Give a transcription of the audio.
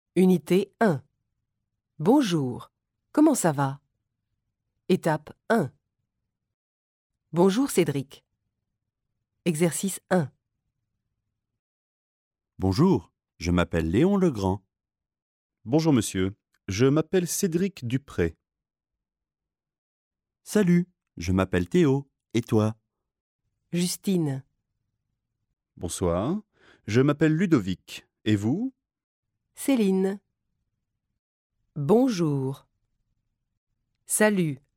Unité 1. Bonjour, comment ça va? Étape 1. Bonjour Cédric. Exercice 1. Bonjour, je m'appelle Léon Legrand. Bonjour monsieur, je m'appelle Cédric Dupré. Salut, je m'appelle Théo. Et toi? Justine. Bonsoir, je m'appelle Ludovic. Et vous? Céline. Bonjour. Salut.